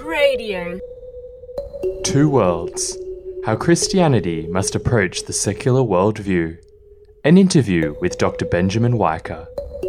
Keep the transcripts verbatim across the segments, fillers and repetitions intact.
Radio. Two Worlds. How Christianity Must Approach the Secular Worldview. An interview with Doctor Benjamin Weicker.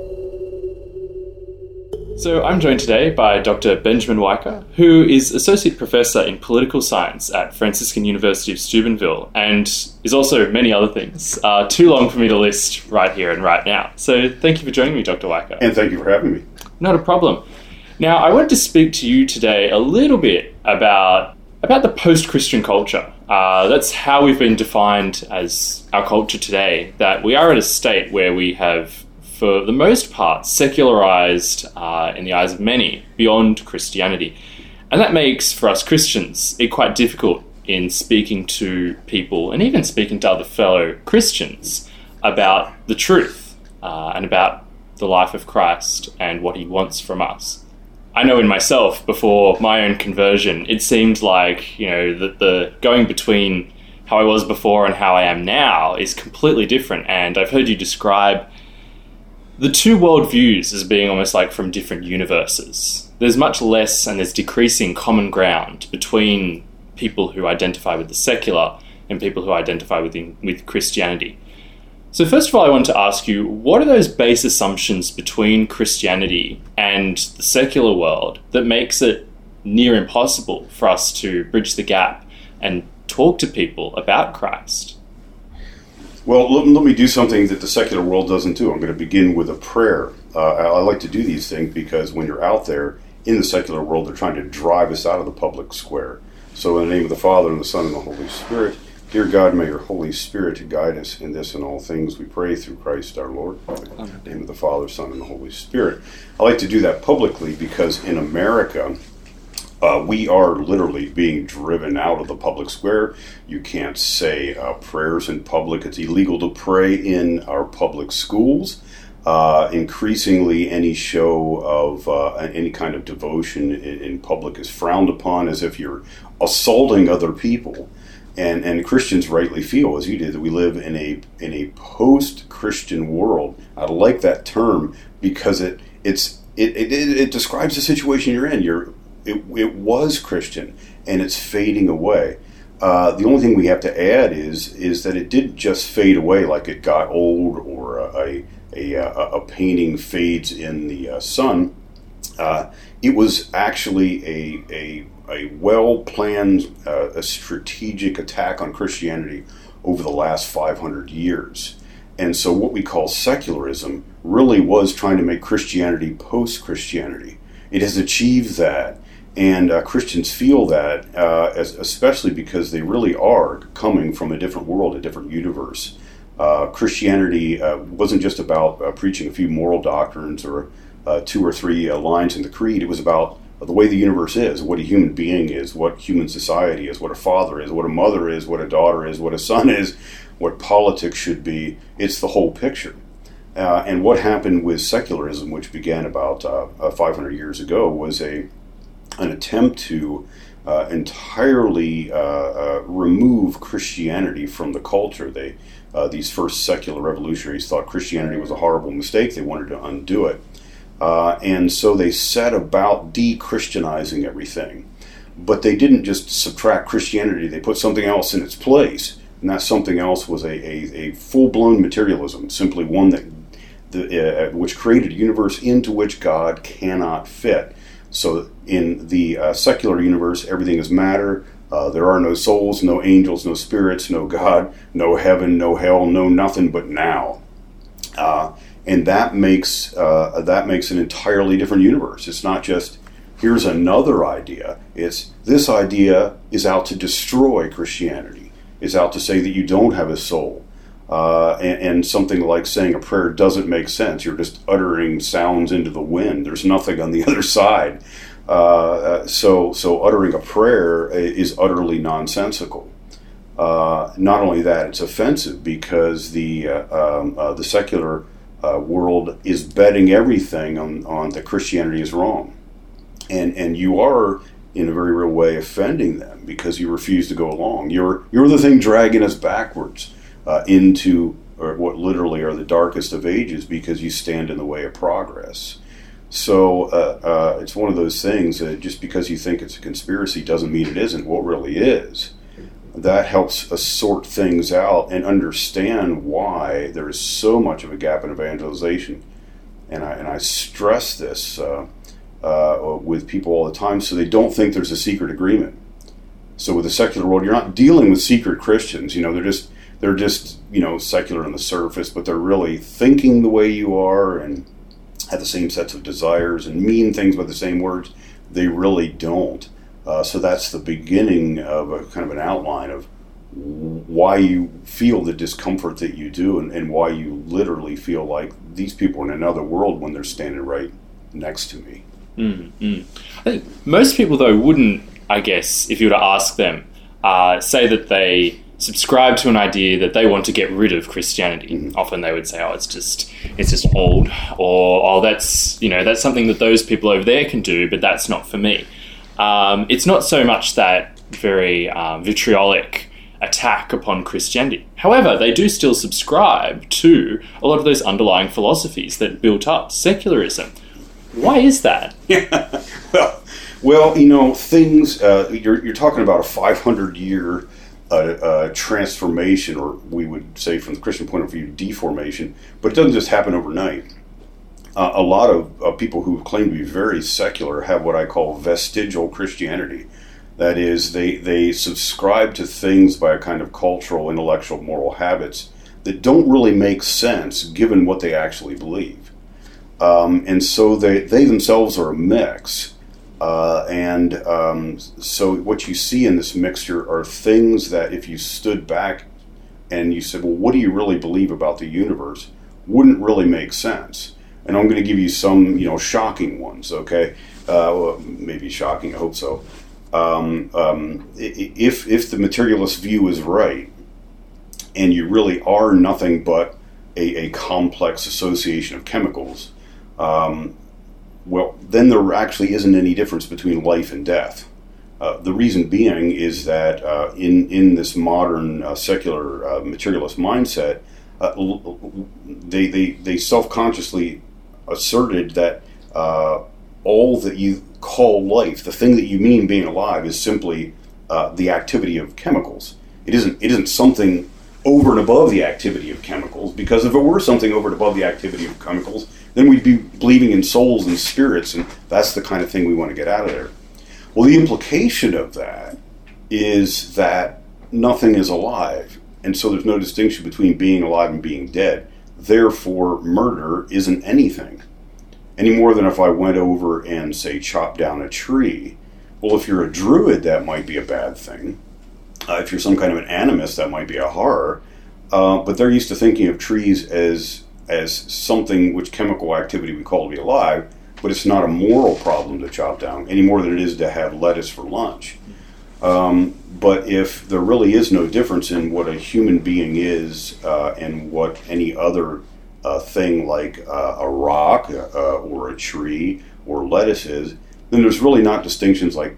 So I'm joined today by Doctor Benjamin Weicker, who is Associate Professor in Political Science at Franciscan University of Steubenville, and is also many other things. Uh, too long for me to list right here and right now. So thank you for joining me, Doctor Weicker. And thank you for having me. Not a problem. Now, I wanted to speak to you today a little bit about about the post-Christian culture. Uh, that's how we've been defined as our culture today, that we are at a state where we have, for the most part, secularized uh, in the eyes of many beyond Christianity. And that makes, for us Christians, it quite difficult in speaking to people and even speaking to other fellow Christians about the truth uh, and about the life of Christ and what he wants from us. I know in myself, before my own conversion, it seemed like, you know, that the going between how I was before and how I am now is completely different. And I've heard you describe the two worldviews as being almost like from different universes. There's much less and there's decreasing common ground between people who identify with the secular and people who identify with, with Christianity. So first of all, I want to ask you, what are those base assumptions between Christianity and the secular world that makes it near impossible for us to bridge the gap and talk to people about Christ? Well, let, let me do something that the secular world doesn't do. I'm going to begin with a prayer. Uh, I, I like to do these things because when you're out there in the secular world, they're trying to drive us out of the public square. So in the name of the Father, and the Son, and the Holy Spirit, dear God, may your Holy Spirit guide us in this and all things. We pray through Christ our Lord. In the name of the Father, Son, and the Holy Spirit. I like to do that publicly because in America, uh, we are literally being driven out of the public square. You can't say uh, prayers in public. It's illegal to pray in our public schools. Uh, increasingly, any show of uh, any kind of devotion in, in public is frowned upon as if you're assaulting other people. And and Christians rightly feel, as you did, that we live in a in a post-Christian world. I like that term because it it's it it, it describes the situation you're in. You're it, it was Christian and it's fading away. Uh, the only thing we have to add is is that it didn't just fade away like it got old or a a, a, a painting fades in the uh, sun. Uh, it was actually a a a well-planned, uh, a strategic attack on Christianity over the last five hundred years. And so what we call secularism really was trying to make Christianity post-Christianity. It has achieved that, and uh, Christians feel that, uh, as, especially because they really are coming from a different world, a different universe. Uh, Christianity uh, wasn't just about uh, preaching a few moral doctrines or uh, two or three uh, lines in the creed. It was about the way the universe is, what a human being is, what human society is, what a father is, what a mother is, what a daughter is, what a son is, what politics should be. It's the whole picture. Uh, and what happened with secularism, which began about uh, five hundred years ago, was a an attempt to uh, entirely uh, uh, remove Christianity from the culture. They, uh, these first secular revolutionaries thought Christianity was a horrible mistake. They wanted to undo it. Uh, and so they set about de-Christianizing everything. But they didn't just subtract Christianity, they put something else in its place. And that something else was a, a, a full-blown materialism, simply one that the, uh, which created a universe into which God cannot fit. So in the uh, secular universe, everything is matter. Uh, there are no souls, no angels, no spirits, no God, no heaven, no hell, no nothing but now. Uh, And that makes uh, that makes an entirely different universe. It's not just, here's another idea. It's, this idea is out to destroy Christianity. It's out to say that you don't have a soul. Uh, and, and something like saying a prayer doesn't make sense. You're just uttering sounds into the wind. There's nothing on the other side. Uh, so, so uttering a prayer is utterly nonsensical. Uh, not only that, it's offensive because the uh, um, uh, the secular Uh, world is betting everything on, on that Christianity is wrong. And and you are, in a very real way, offending them because you refuse to go along. You're you're the thing dragging us backwards uh, into or what literally are the darkest of ages because you stand in the way of progress. So uh, uh, it's one of those things that just because you think it's a conspiracy doesn't mean it isn't what really is. That helps us sort things out and understand why there is so much of a gap in evangelization. And I, and I stress this uh, uh, with people all the time so they don't think there's a secret agreement. So with the secular world, you're not dealing with secret Christians. You know, they're just they're just you know secular on the surface, but they're really thinking the way you are and have the same sets of desires and mean things by the same words. They really don't. Uh, so that's the beginning of a kind of an outline of why you feel the discomfort that you do, and, and why you literally feel like these people are in another world when they're standing right next to me. Mm-hmm. I think most people, though, wouldn't, I guess, if you were to ask them, uh, say that they subscribe to an idea that they want to get rid of Christianity. Mm-hmm. Often they would say, oh, it's just it's just old, or oh, that's you know that's something that those people over there can do, but that's not for me. Um, it's not so much that very um, vitriolic attack upon Christianity. However, they do still subscribe to a lot of those underlying philosophies that built up secularism. Why is that? Yeah. well, well, you know, things, uh, you're, you're talking about a five hundred year uh, uh, transformation, or we would say from the Christian point of view, deformation, but it doesn't just happen overnight. Uh, a lot of uh, people who claim to be very secular have what I call vestigial Christianity. That is, they, they subscribe to things by a kind of cultural, intellectual, moral habits that don't really make sense given what they actually believe. Um, and so they, they themselves are a mix. Uh, and um, so what you see in this mixture are things that if you stood back and you said, well, what do you really believe about the universe, wouldn't really make sense. And I'm going to give you some, you know, shocking ones, okay? Uh, well, maybe shocking, I hope so. Um, um, if if the materialist view is right, and you really are nothing but a, a complex association of chemicals, um, well, then there actually isn't any difference between life and death. Uh, the reason being is that uh, in in this modern uh, secular uh, materialist mindset, uh, they they they self-consciously asserted that uh, all that you call life, the thing that you mean being alive, is simply uh, the activity of chemicals. It isn't it isn't something over and above the activity of chemicals, because if it were something over and above the activity of chemicals, then we'd be believing in souls and spirits, and that's the kind of thing we want to get out of there. Well, the implication of that is that nothing is alive, and so there's no distinction between being alive and being dead. Therefore, murder isn't anything. Any more than if I went over and, say, chopped down a tree. Well, if you're a druid, that might be a bad thing. Uh, if you're some kind of an animist, that might be a horror. Uh, but they're used to thinking of trees as as something which chemical activity we call to be alive, but it's not a moral problem to chop down, any more than it is to have lettuce for lunch. Um, but if there really is no difference in what a human being is uh, and what any other uh, thing like uh, a rock uh, or a tree or lettuce is, then there's really not distinctions like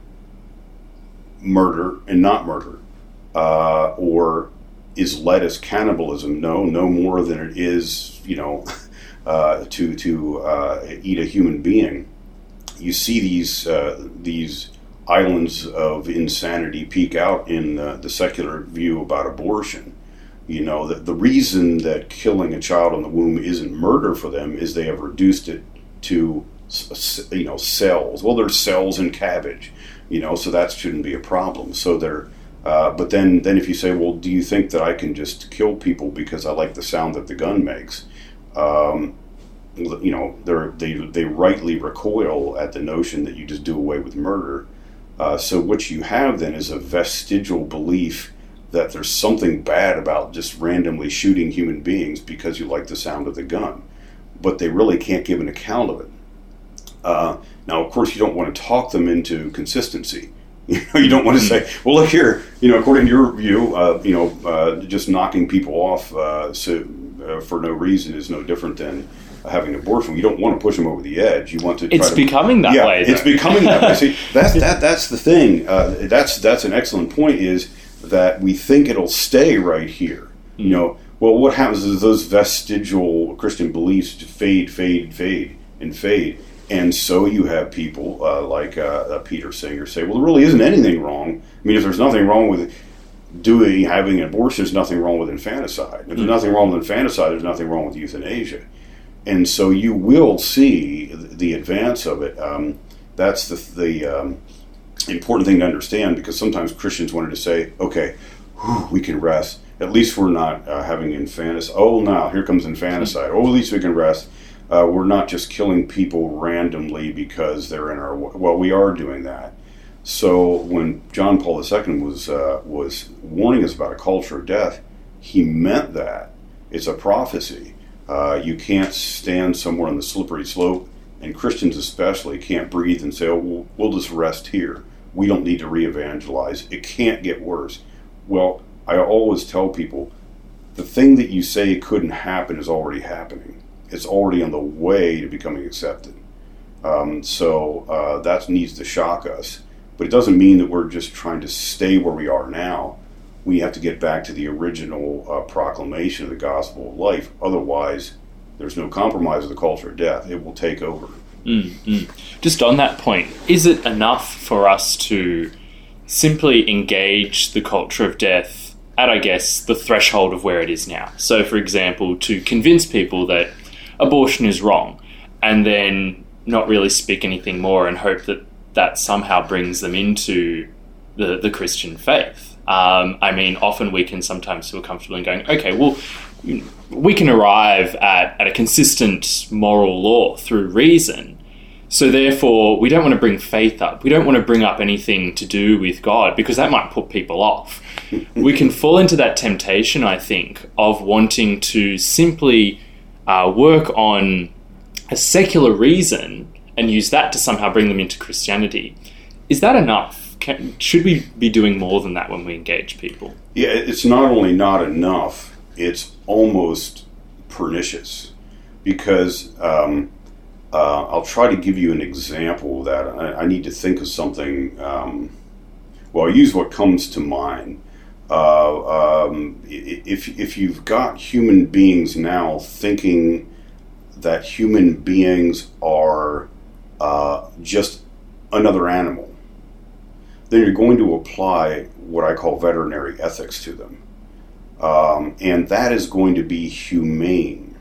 murder and not murder. Uh, or is lettuce cannibalism? No, no more than it is, you know, uh, to to uh, eat a human being. You see these uh, these islands of insanity peak out in uh, the secular view about abortion. You know, the, the reason that killing a child in the womb isn't murder for them is they have reduced it to, you know, cells. Well, there's cells in cabbage, you know, so that shouldn't be a problem. So they're, uh, but then, then if you say, well, do you think that I can just kill people because I like the sound that the gun makes? Um, you know, they're, they they rightly recoil at the notion that you just do away with murder. Uh, so what you have then is a vestigial belief that there's something bad about just randomly shooting human beings because you like the sound of the gun. But they really can't give an account of it. Uh, now, of course, you don't want to talk them into consistency. You know, you don't want to say, well, look here, you know, according to your view, uh, you know, uh, just knocking people off uh, so, uh, for no reason is no different than having an abortion. You don't want to push them over the edge. You want to. Try it's to, becoming that yeah, way. It's though. becoming that way. See, that's that. That's the thing. Uh, that's that's an excellent point. Is that we think it'll stay right here. Mm-hmm. You know. Well, what happens is those vestigial Christian beliefs fade, fade, fade, and fade, And so you have people uh, like uh, uh, Peter Singer say, well, there really isn't anything wrong. I mean, if there's nothing wrong with doing having an abortion, there's nothing wrong with infanticide. If there's mm-hmm. nothing wrong with infanticide, there's nothing wrong with euthanasia. And so you will see the advance of it. Um, that's the, the um, important thing to understand, because sometimes Christians wanted to say, okay, whew, we can rest. At least we're not uh, having infanticide. Oh, now here comes infanticide. Oh, at least we can rest. Uh, we're not just killing people randomly because they're in our... Well, we are doing that. So when John Paul the Second was uh, was warning us about a culture of death, he meant that. It's a prophecy. Uh, you can't stand somewhere on the slippery slope, and Christians especially can't breathe and say, oh, we'll, we'll just rest here. We don't need to re-evangelize. It can't get worse. Well, I always tell people, the thing that you say couldn't happen is already happening. It's already on the way to becoming accepted. Um, so uh, that needs to shock us. But it doesn't mean that we're just trying to stay where we are now. We have to get back to the original uh, proclamation of the gospel of life. Otherwise, there's no compromise with the culture of death. It will take over. Mm-hmm. Just on that point, is it enough for us to simply engage the culture of death at, I guess, the threshold of where it is now? So, for example, to convince people that abortion is wrong, and then not really speak anything more and hope that that somehow brings them into the, the Christian faith. Um, I mean, often we can sometimes feel comfortable in going, okay, well, we can arrive at, at a consistent moral law through reason. So therefore, we don't want to bring faith up. We don't want to bring up anything to do with God, because that might put people off. We can fall into that temptation, I think, of wanting to simply uh, work on a secular reason and use that to somehow bring them into Christianity. Is that enough? Can, should we be doing more than that when we engage people? Yeah, it's not only not enough, it's almost pernicious. Because um, uh, I'll try to give you an example that I, I need to think of something. Um, well, I'll use what comes to mind. Uh, um, if if you've got human beings now thinking that human beings are uh, just another animal, then you're going to apply what I call veterinary ethics to them. Um, and that is going to be humane.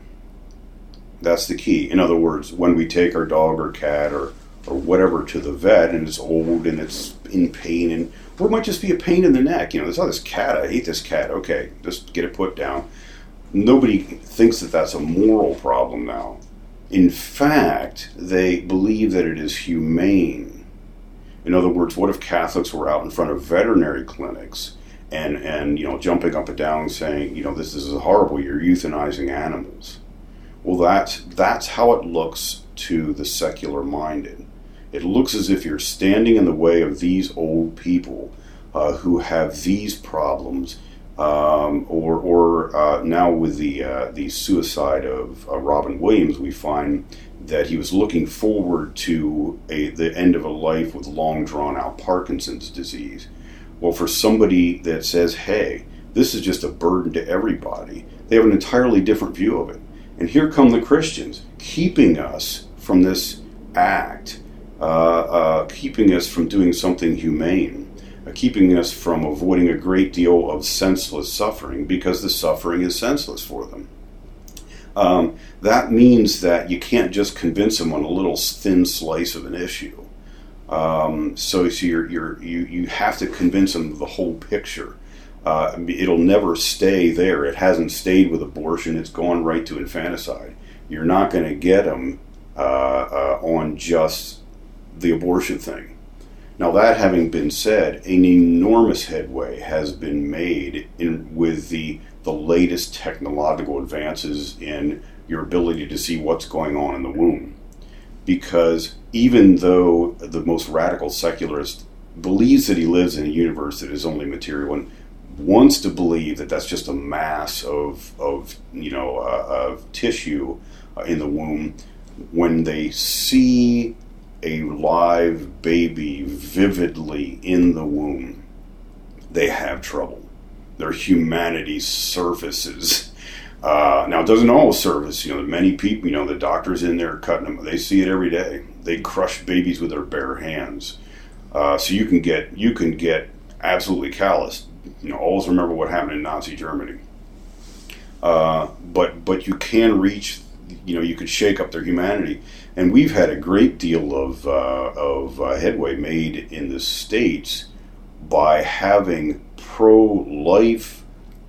That's the key. In other words, when we take our dog or cat or, or whatever to the vet and it's old and it's in pain, and or it might just be a pain in the neck. You know, there's oh, this cat, I hate this cat. Okay, just get it put down. Nobody thinks that that's a moral problem now. In fact, they believe that it is humane. In other words, what if Catholics were out in front of veterinary clinics and, and you know, jumping up and down and saying, you know, this, this is horrible, you're euthanizing animals? Well, that's, that's how it looks to the secular minded. It looks as if you're standing in the way of these old people uh, who have these problems. Um, or, or uh, now with the uh, the suicide of uh, Robin Williams, we find that he was looking forward to a, the end of a life with long drawn out Parkinson's disease. Well, for somebody that says, hey, this is just a burden to everybody, they have an entirely different view of it. And here come the Christians, keeping us from this act, uh, uh, keeping us from doing something humane. Keeping us from avoiding a great deal of senseless suffering, because the suffering is senseless for them. Um, that means that you can't just convince them on a little thin slice of an issue. Um, so so you're, you're, you you have to convince them of the whole picture. Uh, it'll never stay there. It hasn't stayed with abortion. It's gone right to infanticide. You're not going to get them uh, uh, on just the abortion thing. Now, that having been said, an enormous headway has been made in with the the latest technological advances in your ability to see what's going on in the womb. Because even though the most radical secularist believes that he lives in a universe that is only material and wants to believe that that's just a mass of, of you know, uh, of tissue uh, in the womb, when they see a live baby vividly in the womb, they have trouble. Their humanity surfaces. Uh, now, it doesn't always surface. You know, many people, you know, the doctors in there cutting them, they see it every day. They crush babies with their bare hands. Uh, so you can get you can get absolutely calloused. You know, always remember what happened in Nazi Germany. Uh, but but you can reach. You know, you could shake up their humanity, and we've had a great deal of uh, of uh, headway made in the States by having pro-life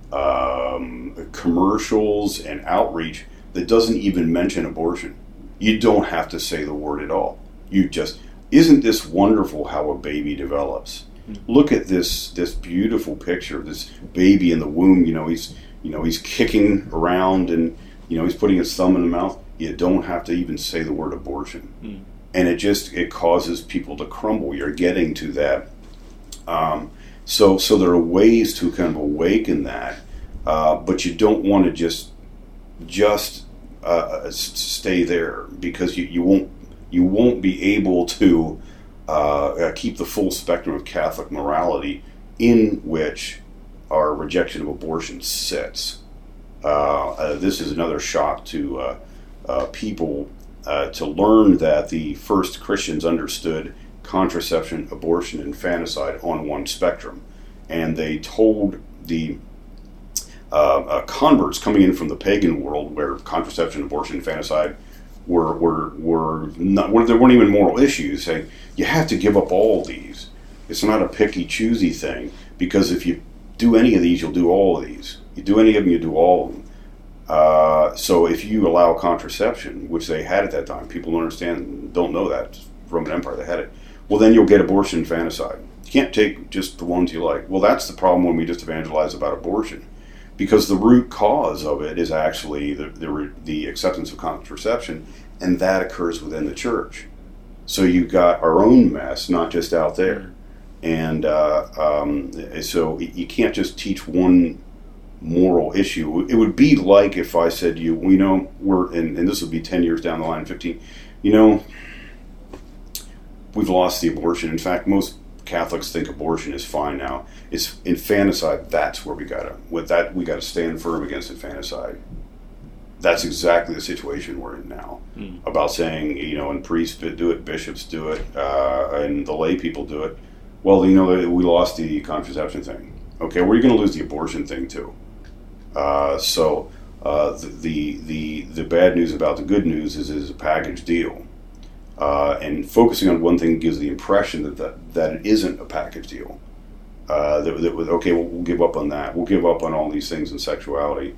um, commercials and outreach that doesn't even mention abortion. You don't have to say the word at all. You just, isn't this wonderful how a baby develops? Look at this this beautiful picture of this baby in the womb. You know, he's you know he's kicking around and you know he's putting his thumb in the mouth. You don't have to even say the word abortion, mm. and it just it causes people to crumble. You're getting to that. Um, so so there are ways to kind of awaken that, uh, but you don't want to just just uh, stay there because you, you won't you won't be able to uh, keep the full spectrum of Catholic morality in which our rejection of abortion sits. Uh, uh, this is another shock to uh, uh, people uh, to learn that the first Christians understood contraception, abortion, and infanticide on one spectrum. And they told the uh, uh, converts coming in from the pagan world where contraception, abortion, infanticide were were were not, were, there weren't even moral issues, saying, you have to give up all these. It's not a picky, choosy thing, because if you do any of these, you'll do all of these. You do any of them, you do all of them. Uh, so if you allow contraception, which they had at that time, people don't understand, don't know that, Roman Empire, they had it, well, then you'll get abortion, infanticide. You can't take just the ones you like. Well, that's the problem when we just evangelize about abortion, because the root cause of it is actually the the, the acceptance of contraception, and that occurs within the church. So you've got our own mess, not just out there. And uh, um, so you can't just teach one moral issue. It would be like if I said to you, we know we're, and, and this would be ten years down the line, fifteen, you know, we've lost the abortion. In fact, most Catholics think abortion is fine now. It's infanticide. That's where we gotta, with that, we gotta stand firm against infanticide. That's exactly the situation we're in now. Mm. About saying, you know, and priests do it, bishops do it, uh, and the lay people do it. Well, you know, we lost the contraception thing. Okay, we're going to lose the abortion thing too. Uh, so uh, the, the the the bad news about the good news is it's a package deal. Uh, and focusing on one thing gives the impression that that, that it isn't a package deal. Uh, that, that okay, well, we'll give up on that. We'll give up on all these things in sexuality.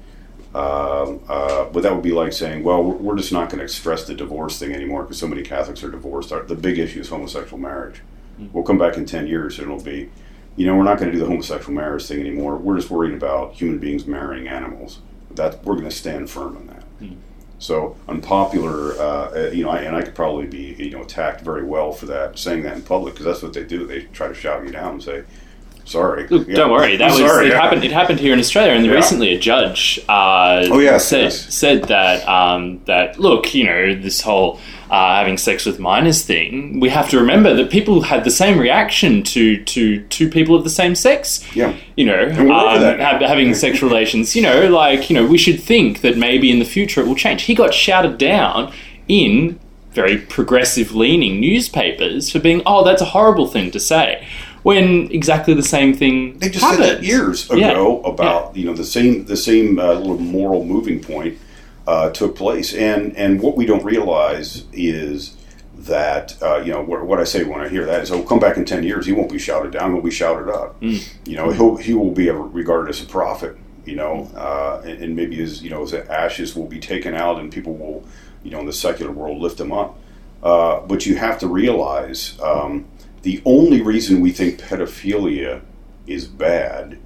Uh, uh, but that would be like saying, well, we're, we're just not going to stress the divorce thing anymore because so many Catholics are divorced. Our, the big issue is homosexual marriage. We'll come back in ten years and it'll be, you know, we're not going to do the homosexual marriage thing anymore. We're just worried about human beings marrying animals. That we're going to stand firm on that. Mm. So unpopular, uh, you know, I, and I could probably be, you know, attacked very well for that, saying that in public, because that's what they do. They try to shout you down and say, sorry. Look, yeah. don't worry. That was sorry, it yeah. happened. It happened here in Australia, and yeah. recently a judge uh, oh, yes, said yes. said that um, that look, you know, this whole uh, having sex with minors thing. We have to remember that people had the same reaction to to two people of the same sex. Yeah, you know, um, have, having sexual relations. You know, like you know, we should think that maybe in the future it will change. He got shouted down in very progressive-leaning newspapers for being, oh, that's a horrible thing to say. When exactly the same thing they just happened. said that years ago yeah. about yeah. you know the same the same uh, little moral moving point uh, took place, and and what we don't realize is that uh, you know what, what I say when I hear that is, oh, come back in ten years, he won't be shouted down, he'll be shouted up. Mm. You know, he'll he will be regarded as a prophet. You know, uh, and, and maybe his you know his ashes will be taken out, and people will you know in the secular world lift him up. Uh, but you have to realize. Um, The only reason we think pedophilia is bad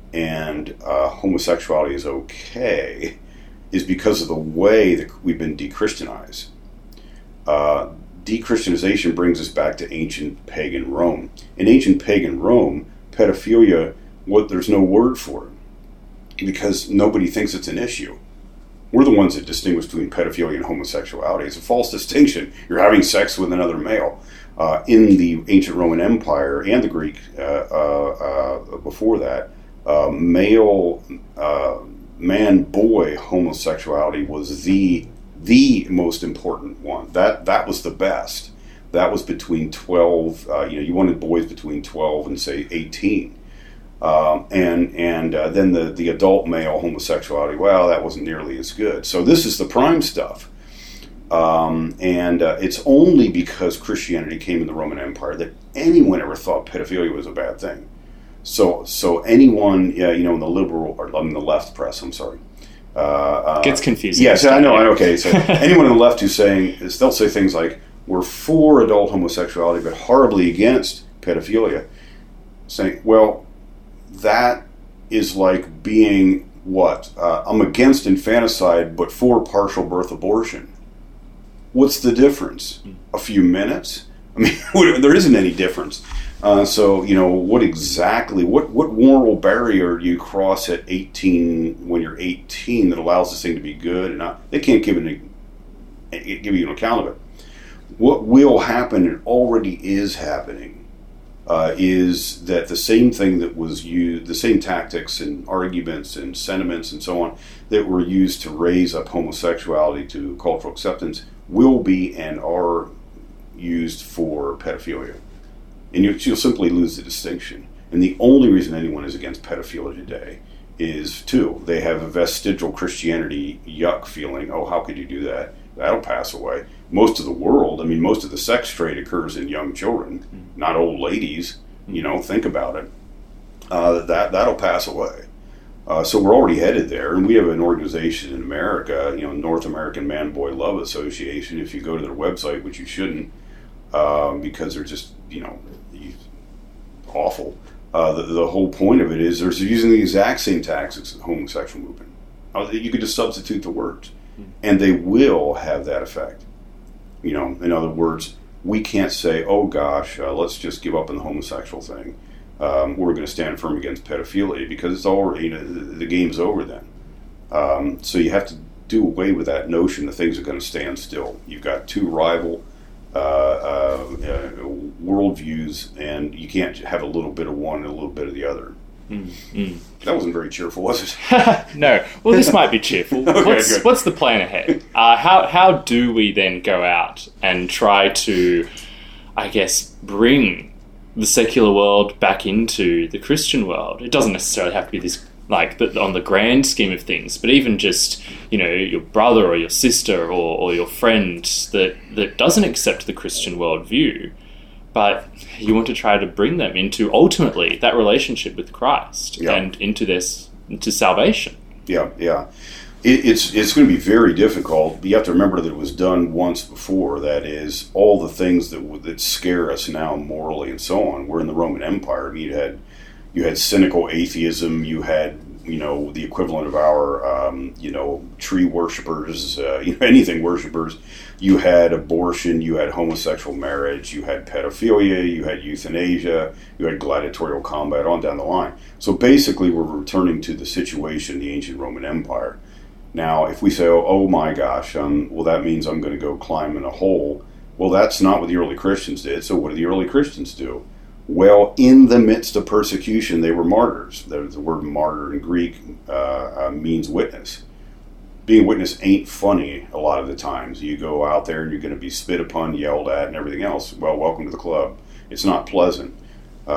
and uh, homosexuality is okay is because of the way that we've been de-Christianized. Uh, de-Christianization brings us back to ancient pagan Rome. In ancient pagan Rome, pedophilia, what there's no word for it because nobody thinks it's an issue. We're the ones that distinguish between pedophilia and homosexuality. It's a false distinction. You're having sex with another male. Uh, in the ancient Roman Empire and the Greek uh, uh, uh, before that, uh, male, uh, man-boy homosexuality was the the most important one. That that was the best. that was between twelve. Uh, you know, you wanted boys between twelve and say eighteen, um, and and uh, then the the adult male homosexuality. Well, that wasn't nearly as good. So this is the prime stuff, um, and uh, it's only because Christianity came in the Roman Empire that anyone ever thought pedophilia was a bad thing. So so anyone, yeah, you know, in the liberal or in the left press, I'm sorry. Uh, uh, Gets confusing. Yes, I know. Okay, so anyone on the left who's saying, is they'll say things like, we're for adult homosexuality, but horribly against pedophilia. Saying, well, that is like being what? Uh, I'm against infanticide, but for partial birth abortion. What's the difference? A few minutes? I mean, there isn't any difference. Uh, so, you know, what exactly, what, what moral barrier do you cross at eighteen, when you're eighteen, that allows this thing to be good? And not, they can't give, an, give you an account of it. What will happen, and already is happening, uh, is that the same thing that was used, the same tactics and arguments and sentiments and so on that were used to raise up homosexuality to cultural acceptance will be and are used for pedophilia. And you, you'll simply lose the distinction. And the only reason anyone is against pedophilia today is, two, they have a vestigial Christianity yuck feeling. Oh, how could you do that? That'll pass away. Most of the world, I mean, most of the sex trade occurs in young children, not old ladies. You know, think about it. Uh, that, that'll pass away. Uh, so we're already headed there. And we have an organization in America, you know, North American Man-Boy Love Association. If you go to their website, which you shouldn't, um, because they're just, you know, awful. Uh, the, the whole point of it is they're using the exact same tactics as the homosexual movement. Uh, you could just substitute the words, and they will have that effect. You know, in other words, we can't say, oh gosh, uh, let's just give up on the homosexual thing. Um, we're going to stand firm against pedophilia, because it's already, you know, the, the game's over then. Um, so you have to do away with that notion that things are going to stand still. You've got two rival uh, uh, uh, worldviews, and you can't have a little bit of one and a little bit of the other. Mm, mm. That wasn't very cheerful, was it? No. Well, this might be cheerful. Okay, what's, good. what's the plan ahead? Uh, how how do we then go out and try to, I guess, bring the secular world back into the Christian world? It doesn't necessarily have to be this, like, the, on the grand scheme of things, but even just, you know, your brother or your sister or, or your friend that, that doesn't accept the Christian worldview, but you want to try to bring them into, ultimately, that relationship with Christ, yeah, and into this, into salvation. Yeah, yeah. It, it's it's going to be very difficult. You have to remember that it was done once before. That is, all the things that that scare us now morally and so on. We're in the Roman Empire. I mean, you had you had cynical atheism. You had, you know, the equivalent of our um, you know, tree worshipers, uh, you know, anything worshipers. You had abortion. You had homosexual marriage. You had pedophilia. You had euthanasia. You had gladiatorial combat. On down the line. So basically, we're returning to the situation in the ancient Roman Empire. Now, if we say, oh, oh my gosh, um, well, that means I'm going to go climb in a hole. Well, that's not what the early Christians did. So what did the early Christians do? Well, in the midst of persecution, they were martyrs. The, the word martyr in Greek uh, uh, means witness. Being a witness ain't funny a lot of the times. You go out there and you're going to be spit upon, yelled at, and everything else. Well, welcome to the club. It's not pleasant. Uh,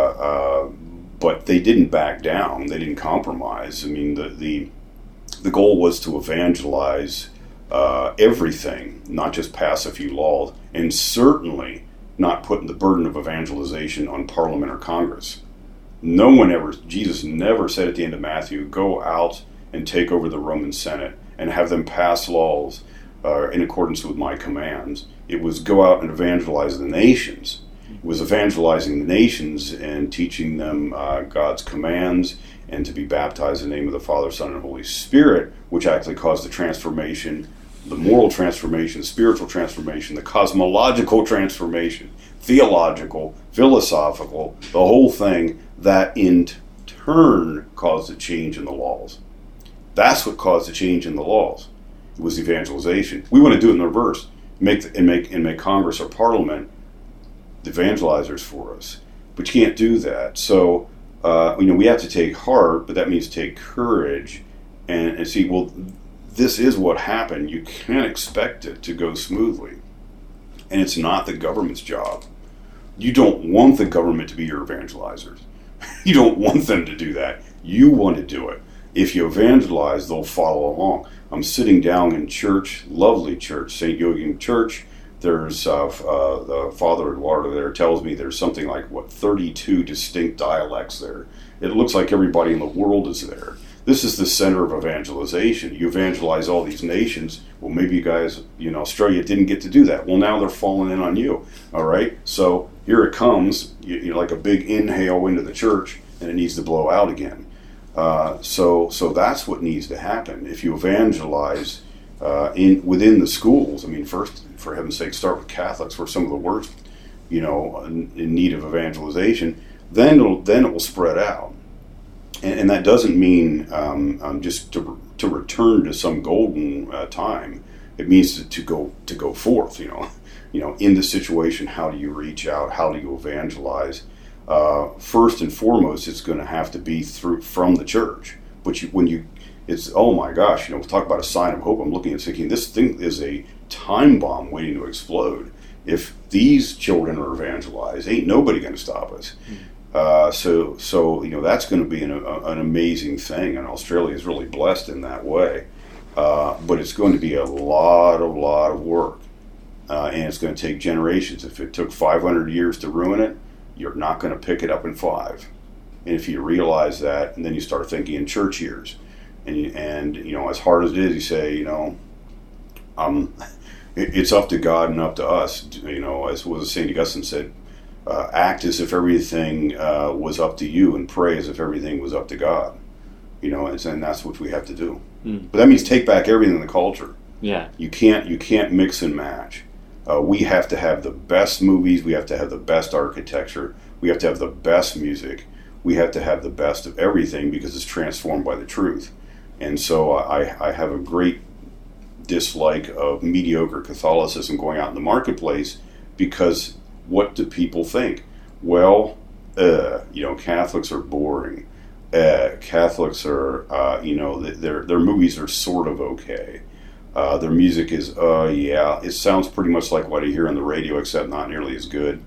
uh, but they didn't back down. They didn't compromise. I mean, the... the The goal was to evangelize uh, everything, not just pass a few laws, and certainly not putting the burden of evangelization on Parliament or Congress. No one ever, Jesus never said at the end of Matthew, go out and take over the Roman Senate and have them pass laws uh, in accordance with my commands. It was go out and evangelize the nations. It was evangelizing the nations and teaching them uh, God's commands, and to be baptized in the name of the Father, Son, and Holy Spirit, which actually caused the transformation, the moral transformation, the spiritual transformation, the cosmological transformation, theological, philosophical, the whole thing, that in turn caused a change in the laws. That's what caused the change in the laws. It was evangelization. We want to do it in the reverse, make the, and make and make Congress or Parliament the evangelizers for us, but you can't do that. So. Uh, you know, we have to take heart, but that means take courage and, and see, well, this is what happened. You can't expect it to go smoothly. And it's not the government's job. You don't want the government to be your evangelizers. You don't want them to do that. You want to do it. If you evangelize, they'll follow along. I'm sitting down in church, lovely church, Saint Joachim Church. There's uh, uh, the Father Eduardo there tells me there's something like, what, thirty-two distinct dialects there. It looks like everybody in the world is there. This is the center of evangelization. You evangelize all these nations. Well, maybe you guys, you know, Australia didn't get to do that. Well, now they're falling in on you. All right? So here it comes, you, you know, like a big inhale into the church, and it needs to blow out again. Uh, so so that's what needs to happen. If you evangelize uh, in within the schools, I mean, first, for heaven's sake, start with Catholics, we're some of the worst, you know, in, in need of evangelization. Then it'll, then it will spread out. And, and that doesn't mean um, um, just to to return to some golden uh, time. It means to, to go to go forth. You know, you know, in the situation, how do you reach out? How do you evangelize? Uh, first and foremost, it's going to have to be through from the church. But you, when you, it's oh my gosh, you know, talk about a sign of hope. I'm looking and thinking this thing is a time bomb waiting to explode. If these children are evangelized, ain't nobody going to stop us. Mm. Uh, so, so you know that's going to be an, a, an amazing thing, and Australia is really blessed in that way. Uh, but it's going to be a lot, of lot of work, uh, and it's going to take generations. If it took five hundred years to ruin it, you're not going to pick it up in five. And if you realize that, and then you start thinking in church years, and you, and you know, as hard as it is, you say, you know, um, it, it's up to God and up to us. You know, as was Saint Augustine said. Uh, act as if everything uh, was up to you, and pray as if everything was up to God. You know, and, and that's what we have to do. Mm. But that means take back everything in the culture. Yeah, you can't you can't mix and match. Uh, we have to have the best movies. We have to have the best architecture. We have to have the best music. We have to have the best of everything because it's transformed by the truth. And so I, I have a great dislike of mediocre Catholicism going out in the marketplace because. What do people think? Well, uh, you know, Catholics are boring. Uh, Catholics are, uh, you know, their their movies are sort of okay. Uh, their music is, uh, yeah, it sounds pretty much like what I hear on the radio, except not nearly as good.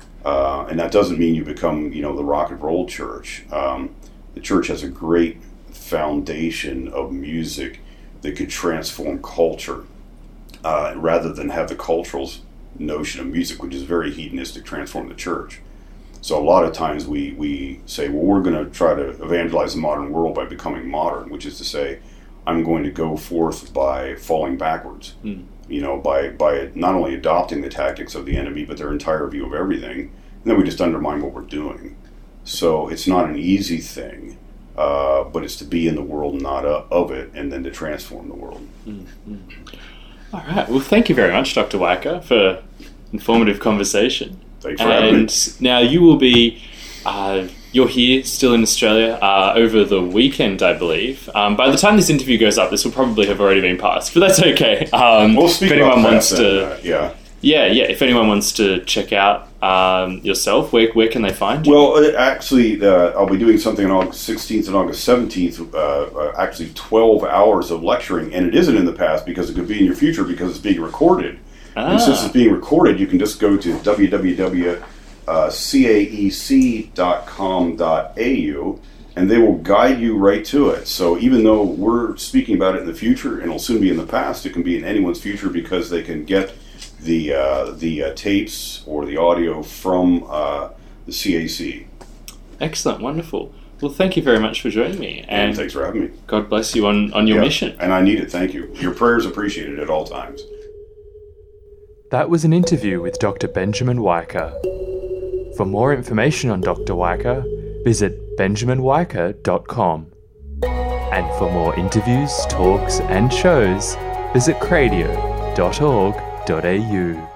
Uh, and that doesn't mean you become, you know, the rock and roll church. Um, the church has a great foundation of music that could transform culture, uh, rather than have the cultural notion of music, which is very hedonistic, transform the church. So a lot of times we, we say, well, we're going to try to evangelize the modern world by becoming modern, which is to say, I'm going to go forth by falling backwards, mm. you know, by, by not only adopting the tactics of the enemy, but their entire view of everything, and then we just undermine what we're doing. So it's not an easy thing, uh, but it's to be in the world, not uh, of it, and then to transform the world. Mm-hmm. All right. Well, thank you very much, Doctor Wacker, for informative conversation. Thanks for having me. And now you will be, uh, you're here still in Australia uh, over the weekend, I believe. Um, by the time this interview goes up, this will probably have already been passed, but that's okay. Um, we'll speak if anyone about wants that, to, uh, yeah, yeah, yeah. If anyone wants to check out um, yourself, where where can they find you? Well, uh, actually, uh, I'll be doing something on August sixteenth and August seventeenth. Uh, uh, actually, twelve hours of lecturing, and it isn't in the past because it could be in your future because it's being recorded. Ah. And since it's being recorded, you can just go to w w w dot caec dot com dot a u, and they will guide you right to it. So even though we're speaking about it in the future, and it'll soon be in the past, it can be in anyone's future because they can get the uh, the uh, tapes or the audio from uh, the C A C. Excellent, wonderful. Well, thank you very much for joining me. And, and thanks for having me. God bless you on, on your yeah, mission. And I need it, thank you. Your prayers appreciated at all times. That was an interview with Doctor Benjamin Wacker. For more information on Doctor Wacker, visit benjamin wacker dot com. And for more interviews, talks, and shows, visit cradio dot org dot a u.